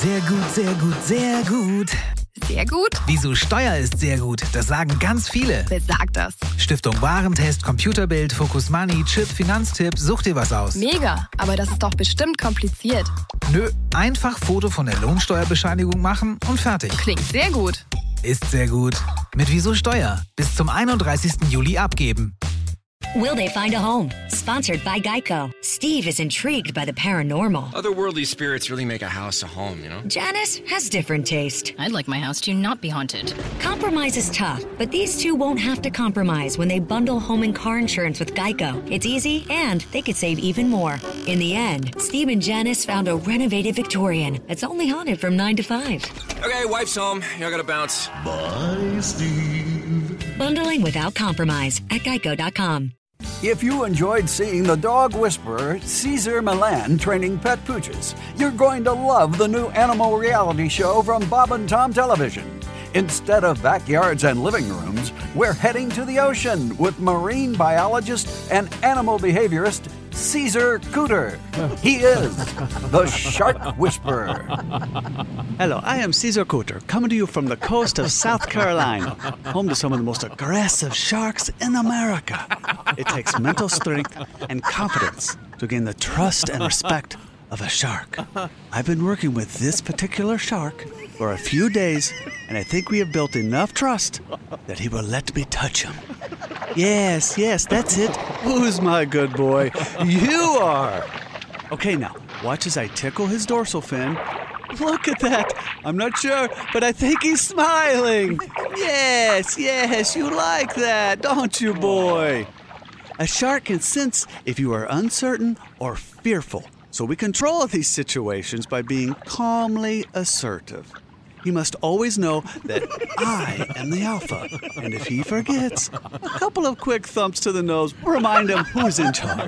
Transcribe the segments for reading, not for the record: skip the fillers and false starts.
Sehr gut, sehr gut, sehr gut. Sehr gut? Wieso Steuer ist sehr gut, das sagen ganz viele. Wer sagt das? Stiftung Warentest, Computerbild, Focus Money, Chip, Finanztipp, such dir was aus. Mega, aber das ist doch bestimmt kompliziert. Nö, einfach Foto von der Lohnsteuerbescheinigung machen und fertig. Klingt sehr gut. Ist sehr gut. Mit Wieso Steuer. Bis zum 31. Juli abgeben. Will they find a home? Sponsored by Geico. Steve is intrigued by the paranormal. Otherworldly spirits really make a house a home, you know? Janice has different taste. I'd like my house to not be haunted. Compromise is tough, but these two won't have to compromise when they bundle home and car insurance with Geico. It's easy, and they could save even more. In the end, Steve and Janice found a renovated Victorian that's only haunted from 9 to 5. Okay, wife's home. I gotta bounce. Bye, Steve. Bundling without compromise at geico.com. If you enjoyed seeing the dog whisperer Cesar Millan training pet pooches, you're going to love the new animal reality show from Bob and Tom Television. Instead of backyards and living rooms, we're heading to the ocean with marine biologist and animal behaviorist Caesar Cooter. He is the Shark Whisperer. Hello, I am Caesar Cooter, coming to you from the coast of South Carolina, home to some of the most aggressive sharks in America. It takes mental strength and confidence to gain the trust and respect of a shark. I've been working with this particular shark for a few days, and I think we have built enough trust that he will let me touch him. Yes, that's it. Who's my good boy? You are. Okay, now, watch as I tickle his dorsal fin. Look at that. I'm not sure, but I think he's smiling. Yes, you like that, don't you, boy? A shark can sense if you are uncertain or fearful, so we control these situations by being calmly assertive. He must always know that I am the alpha, and if he forgets, a couple of quick thumps to the nose will remind him who's in charge.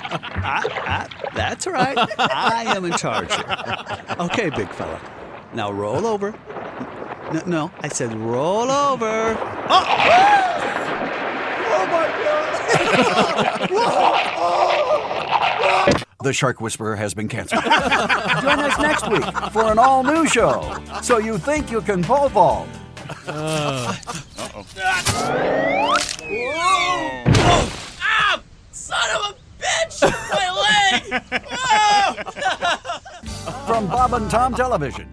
That's right, I am in charge here. Okay, big fella, now roll over. No, I said roll over. Oh my God! The Shark Whisperer has been canceled. Join us next week for an all-new show. So you think you can pole vault. Uh-oh. Ah! Son of a bitch! My leg! From Bob and Tom Television.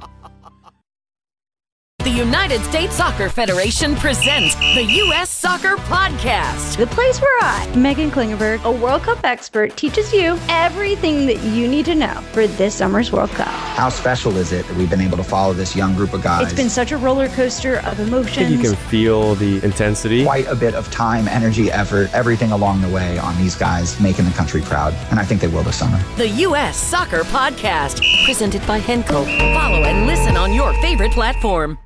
The United States Soccer Federation presents the U.S. Soccer Podcast. The place where I, Megan Klingenberg, a World Cup expert, teaches you everything that you need to know for this summer's World Cup. How special is it that we've been able to follow this young group of guys? It's been such a roller coaster of emotions. I think you can feel the intensity. Quite a bit of time, energy, effort, everything along the way on these guys making the country proud. And I think they will this summer. The U.S. Soccer Podcast, presented by Henkel. Follow and listen on your favorite platform.